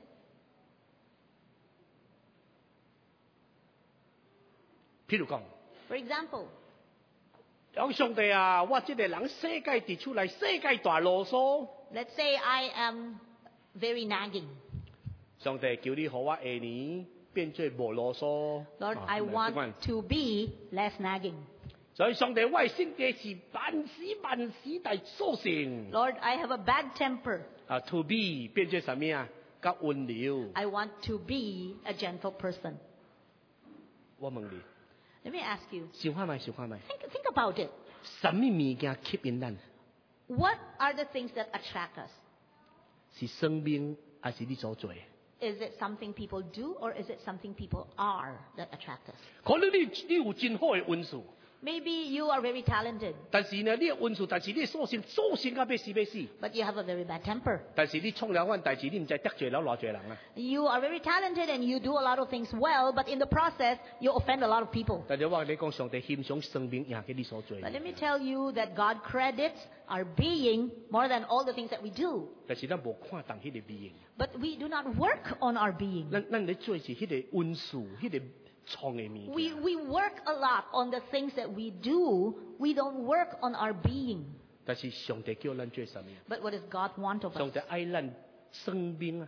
譬如講，
For example,
有上帝啊，我這個人世界佇出來，世界大囉嗦，
let's say I am very nagging.
上帝叫你和我下年變做無囉嗦。
Lord,
啊
I
咁樣
want to be less nagging.
所以上帝我嘅性格是萬事大所成。
Lord, I have a bad temper.
to be 變做什麼啊？較溫柔。
I want to be a gentle person.
我問你，
Let me ask you,
想看咪？
think about it.
什麼物件吸引咱？
What are the things that attract us?
是生命，還是你所做的？
Is it something people do or is it something people are that attract us?
可能你有真好嘅運數，
Maybe you are very talented,
但是呢，你嘅運數，但是你嘅所性到要死。
but you have a very bad temper.
但是你創了番代志，你唔知得罪了偌濟人啊！
You are very talented and you do a lot of things well, but in the process, you offend a lot of people.
但係我你講上帝欣賞生命贏嘅你所做，
But let me tell you that God credits our being more than all the things that we do.
但是咱無看重迄個美型，
But we do not work on our being.
咱咧做是迄個運數，迄個創嘅物
We
件。
work a lot on the things that we do. We don't work on our being.
但是上帝叫咱做什麼？
But what does God want of
上
us?
帝愛咱生命啊，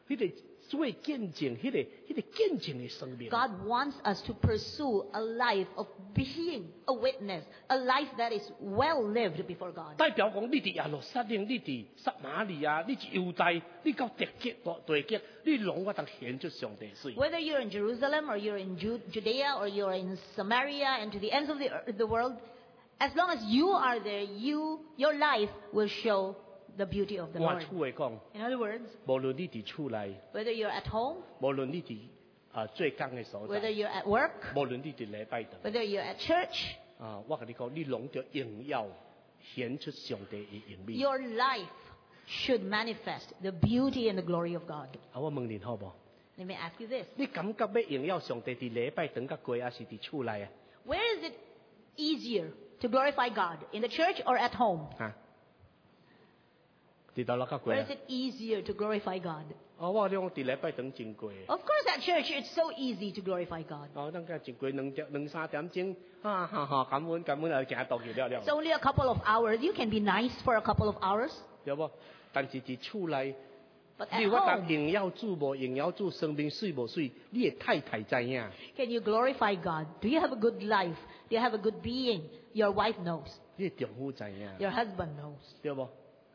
迄个做见证，迄个见证的生命。
God wants us to pursue a life of being a witness, a life that is well lived before God.
代表講，你伫耶路撒冷，你伫撒瑪利亞，你伫猶大，你到地極，你攏我當顯出上帝水。
Whether you're in Jerusalem or you're in Judea or you're in Samaria and to the ends of the world, as long as you are there, your life will show the beauty of the
我
Lord.
厝會講，
In other words,
無論你伫厝內，
whether you're at home,
無論你伫做工嘅所
whether
在，
you're at work,
無論你伫禮拜堂，
whether you're at church,
我同你講，你攏着榮耀顯出上帝嘅榮美。
your life should manifest the beauty and the glory of God.
我問你好無？
Let me ask you this.
你感覺要榮耀上帝伫禮拜堂甲過，還是伫厝內啊？
Where is it easier to glorify God? In the church or at home?
伫倒落甲過
Where
啊
is？it easier to glorify God?
我講伫禮拜堂真過。
Of course, at church, it's so easy to glorify God.
等陣真過兩三點鐘，感恩啊，行到去了了
It's。only a couple of hours. You can be nice for a couple of hours.
對無？但是伫厝內，
But
你
at
我當
home,
榮耀主無榮耀主，生命水無水，你嘅太太知影。
can you glorify God? Do you have a good life? Do you have a good being? Your wife knows.
你嘅丈夫知影，
Your husband knows.
對無？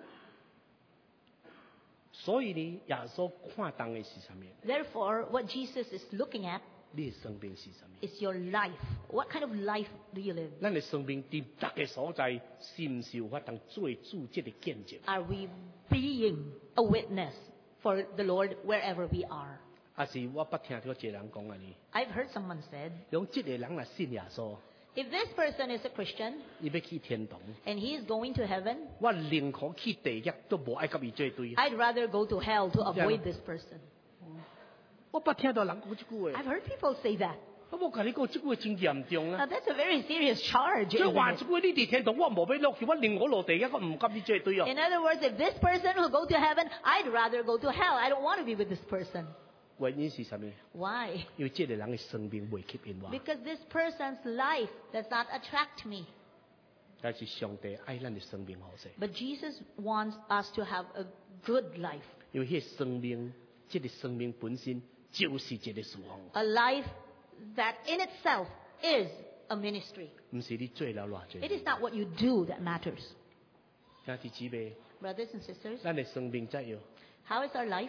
所以呢，耶穌看重嘅是啥物？
Therefore, what Jesus is looking at
你嘅生命是啥物？
is your life. What kind of life do you live?
咱嘅生命伫逐個所在，是毋是有法當做主即個見證？
Are we being a witness for the Lord wherever we are?
還是我捌聽到一個人講安尼，
I've heard someone said,
用即個人嚟信耶穌，
if this person is a Christian
伊要去天堂，
and he is going to heaven,
我寧可去地獄都無愛甲伊做對。
I'd rather go to hell to avoid
Yeah.
this person.
我捌聽到人講即句話，
I've heard people say that.
我冇甲你講即句話真嚴重
Now
啊！
that's a very serious charge.
所以
isn't
話
it?
即句你哋天堂，我無要落去，我寧可落地獄，我唔甲你做對啊！
In other words, if this person will go to heaven, I'd rather go to hell. I don't want to be with this person.
原因是啥物？
Why?
因為即個人嘅生命未吸引我，
Because this person's life does not attract me.
但是上帝愛咱嘅生命好勢，
But Jesus wants us to have a good life.
因為迄個生命，即個生命本身就是一個事奉，
A life that in itself is a ministry.
唔是你做了偌濟。
It is not what you do that matters.
兄弟姊妹，
Brothers and sisters,
咱嘅生命怎樣？
how is our life?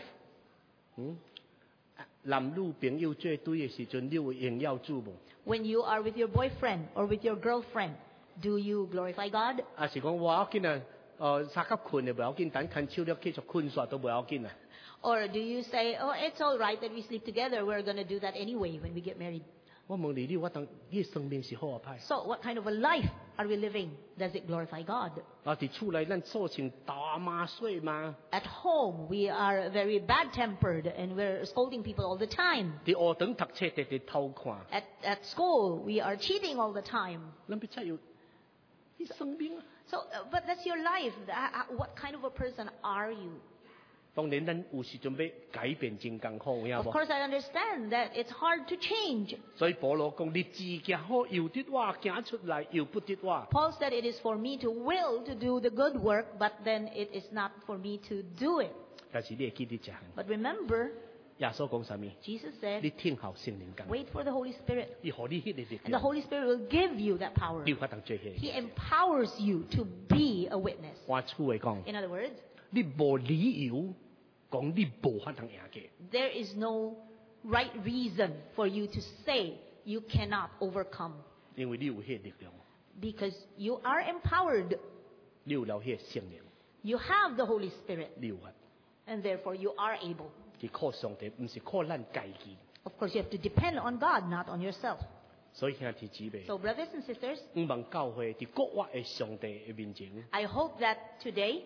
男女朋友做對嘅時陣，你有榮耀主無？
When you are with your boyfriend or with your girlfriend, do you glorify God?
還是講我要緊啊？三級困就唔要緊，等近手了繼續困煞都唔要緊啊！
Or do you say, oh, it's all right that we sleep together. We're going to do that anyway when we get married.
我問你，你當你嘅生命是好啊歹？
So what kind of a life are we living? Does it glorify God?
伫厝內咱做成打麻碎嘛？
At home, we are very bad-tempered and we're scolding people all the time.
伫學堂讀冊直直偷看，
At school, we are cheating all the time.
咱必須要你生命啊！
So, but that's your life. What kind of a person are you?
當然，咱有時準備改變真艱苦，有
Of
無？
course, I understand that it's hard to change.
所以保羅講：你自己好，由得我行出來，由不得我。
Paul said it is for me to will to do the good work, but then it is not for me to do it.
但是你會記得一項，
But remember,
耶穌講啥物？
Jesus
你
said,
聽候聖靈講，
wait for the Holy Spirit.
伊互你迄個力
And the
量，
Holy Spirit will give you that power.
你有法當做迄
He
個。
empowers you to be a witness.
換句話講，
In other words,
你無理由講你無法當贏嘅。
there is no right reason for you to say you cannot overcome
因為你有迄個力量，
because you are empowered.
你有了迄個聖靈，
You have the Holy Spirit,
你有法。
and therefore you are able.
是靠上帝，唔是靠咱家己。
Of course, you have to depend on God, not on yourself.
所以兄弟姊妹，
So, brothers and sisters,
唔望教會伫國外嘅上帝嘅面前，
I hope that today,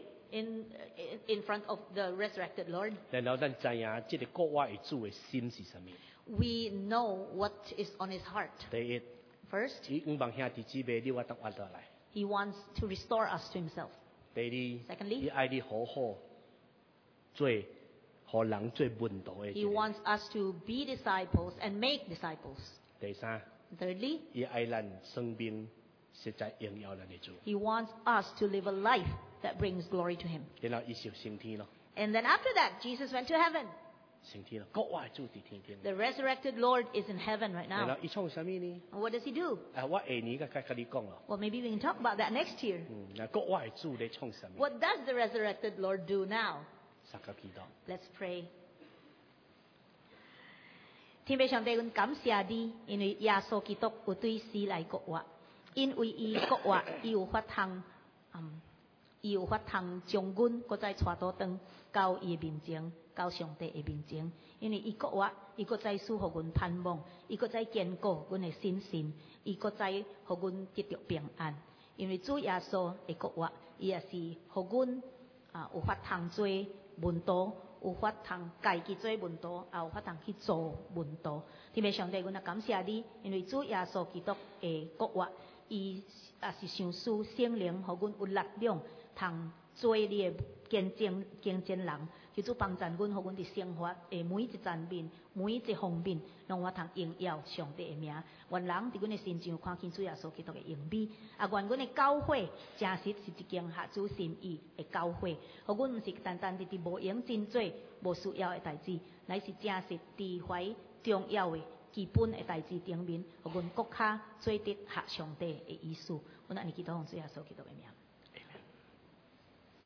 in front of the resurrected Lord,
然後咱知影即個國外嘅主嘅心是啥物。
we know what is on his heart.
第一，
First,
伊唔望兄弟姊妹，你我得活落來。
he wants to restore us to himself.
第二，
Secondly,
伊愛你好好做，互人做門徒嘅。
he wants us to be disciples and make disciples.
第三，
Thirdly,
伊愛咱生命實在榮耀咱嘅主。
he wants us to live a life that brings glory to him.
然後伊就升天咯。
And then after that, Jesus went to heaven.
升天了，国我的主伫天顶。
The resurrected Lord is in heaven right
然
now.
後伊創啥物呢？
What does he do?
我下年甲你講咯。
Well, maybe we can talk about that next year.
那國我的主咧創啥物？
What does the resurrected Lord do now?
三個祈禱。
Let's pray. 天父上帝，阮感謝你，因為耶穌基督有對死來國活，因為伊國活，伊有法通，伊有法通將阮搁再帶倒轉到伊的面前，到上帝的面前。因為伊國活，伊搁再賜予阮盼望，伊搁再堅固阮的信心，伊搁再予阮得到平安。因為主耶穌的國活，伊也是予阮有法通做門徒。有法通家己做門徒，也有法通去做門徒。天父上帝，阮也感謝你，因為主耶穌基督的國活，伊也是上師聖靈，互阮有力量，通做你的見證人。求主幫助阮，互阮佇生活的每一層面、每一方面，讓我通榮耀上帝的名。願人佇阮的身上看見主耶穌基督的榮美，啊，願阮的教會真實是一間合主心意的教會，互阮毋是單單佇無用真做、無需要的代志，乃是真實佇懷重要的基本的代志頂面，互阮國卡做得合上帝的意思。阮安尼祈禱奉主耶穌基督的名。